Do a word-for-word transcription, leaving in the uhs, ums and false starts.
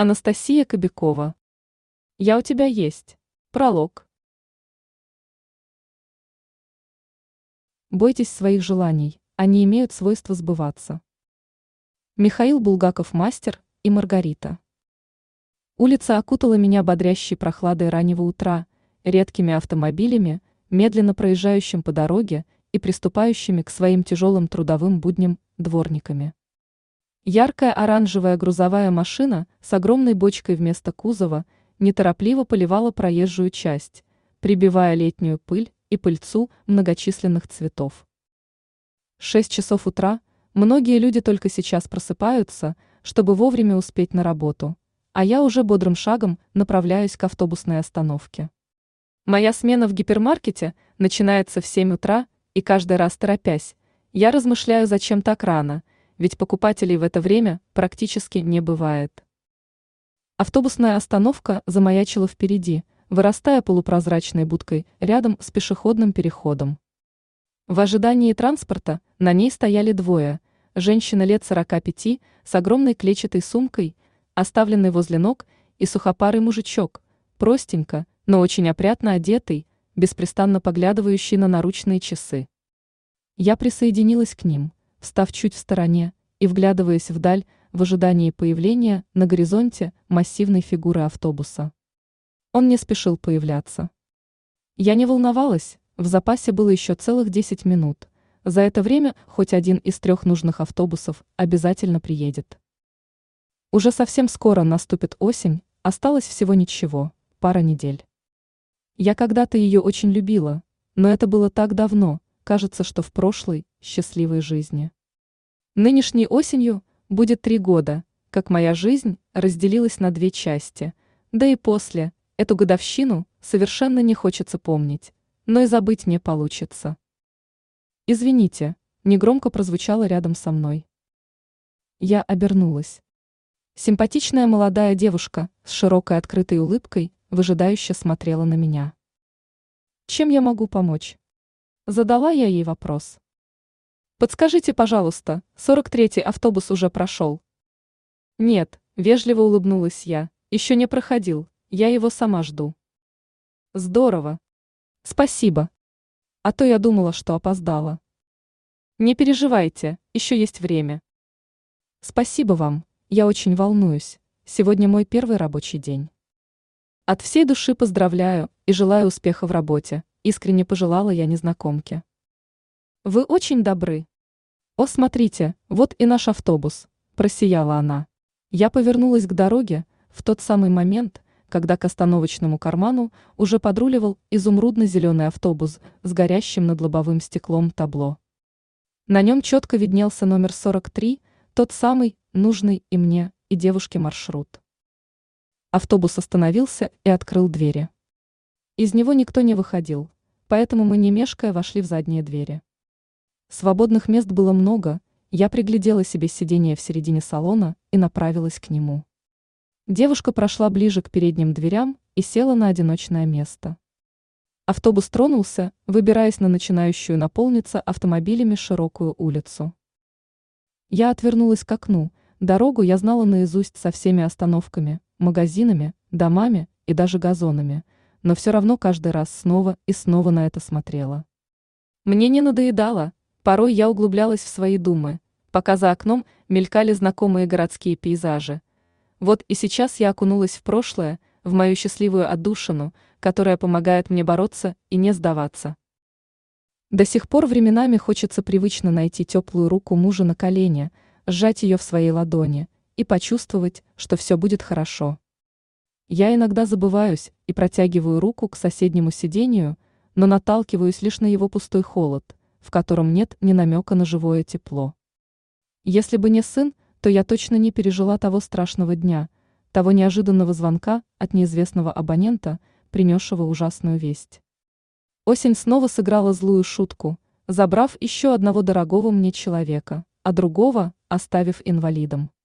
Анастасия Кобякова. Я у тебя есть. Пролог. Бойтесь своих желаний, они имеют свойство сбываться. Михаил Булгаков, мастер и Маргарита. Улица окутала меня бодрящей прохладой раннего утра, редкими автомобилями, медленно проезжающим по дороге и приступающими к своим тяжелым трудовым будням дворниками. Яркая оранжевая грузовая машина с огромной бочкой вместо кузова неторопливо поливала проезжую часть, прибивая летнюю пыль и пыльцу многочисленных цветов. Шесть часов утра, многие люди только сейчас просыпаются, чтобы вовремя успеть на работу, а я уже бодрым шагом направляюсь к автобусной остановке. Моя смена в гипермаркете начинается в семь утра, и каждый раз торопясь, я размышляю, зачем так рано, ведь покупателей в это время практически не бывает. Автобусная остановка замаячила впереди, вырастая полупрозрачной будкой рядом с пешеходным переходом. В ожидании транспорта на ней стояли двое: женщина лет сорока пяти с огромной клетчатой сумкой, оставленной возле ног, и сухопарый мужичок, простенько, но очень опрятно одетый, беспрестанно поглядывающий на наручные часы. Я присоединилась к ним, встав чуть в стороне и вглядываясь вдаль в ожидании появления на горизонте массивной фигуры автобуса. Он не спешил появляться. Я не волновалась, в запасе было еще целых десять минут. За это время хоть один из трех нужных автобусов обязательно приедет. Уже совсем скоро наступит осень, осталось всего ничего, пара недель. Я когда-то ее очень любила, но это было так давно, кажется, что в прошлой, счастливой жизни. Нынешней осенью будет три года, как моя жизнь разделилась на две части, да и после, эту годовщину совершенно не хочется помнить, но и забыть не получится. «Извините», — негромко прозвучало рядом со мной. Я обернулась. Симпатичная молодая девушка с широкой открытой улыбкой выжидающе смотрела на меня. «Чем я могу помочь?» Задала я ей вопрос. «Подскажите, пожалуйста, сорок третий автобус уже прошел?» «Нет», — вежливо улыбнулась я, — «еще не проходил, я его сама жду». «Здорово. Спасибо. А то я думала, что опоздала». «Не переживайте, еще есть время». «Спасибо вам, я очень волнуюсь, сегодня мой первый рабочий день». «От всей души поздравляю и желаю успеха в работе», — искренне пожелала я незнакомке. «Вы очень добры». «О, смотрите, вот и наш автобус», – просияла она. Я повернулась к дороге в тот самый момент, когда к остановочному карману уже подруливал изумрудно-зеленый автобус с горящим над лобовым стеклом табло. На нем четко виднелся номер сорок три, тот самый, нужный и мне, и девушке маршрут. Автобус остановился и открыл двери. Из него никто не выходил, поэтому мы, не мешкая, вошли в задние двери. Свободных мест было много, я приглядела себе сиденье в середине салона и направилась к нему. Девушка прошла ближе к передним дверям и села на одиночное место. Автобус тронулся, выбираясь на начинающую наполниться автомобилями широкую улицу. Я отвернулась к окну, дорогу я знала наизусть со всеми остановками, магазинами, домами и даже газонами, но все равно каждый раз снова и снова на это смотрела. Мне не надоедало. Порой я углублялась в свои думы, пока за окном мелькали знакомые городские пейзажи. Вот и сейчас я окунулась в прошлое, в мою счастливую отдушину, которая помогает мне бороться и не сдаваться. До сих пор временами хочется привычно найти теплую руку мужа на колене, сжать ее в своей ладони и почувствовать, что все будет хорошо. Я иногда забываюсь и протягиваю руку к соседнему сидению, но наталкиваюсь лишь на его пустой холод, в котором нет ни намека на живое тепло. Если бы не сын, то я точно не пережила того страшного дня, того неожиданного звонка от неизвестного абонента, принесшего ужасную весть. Осень снова сыграла злую шутку, забрав еще одного дорогого мне человека, а другого оставив инвалидом.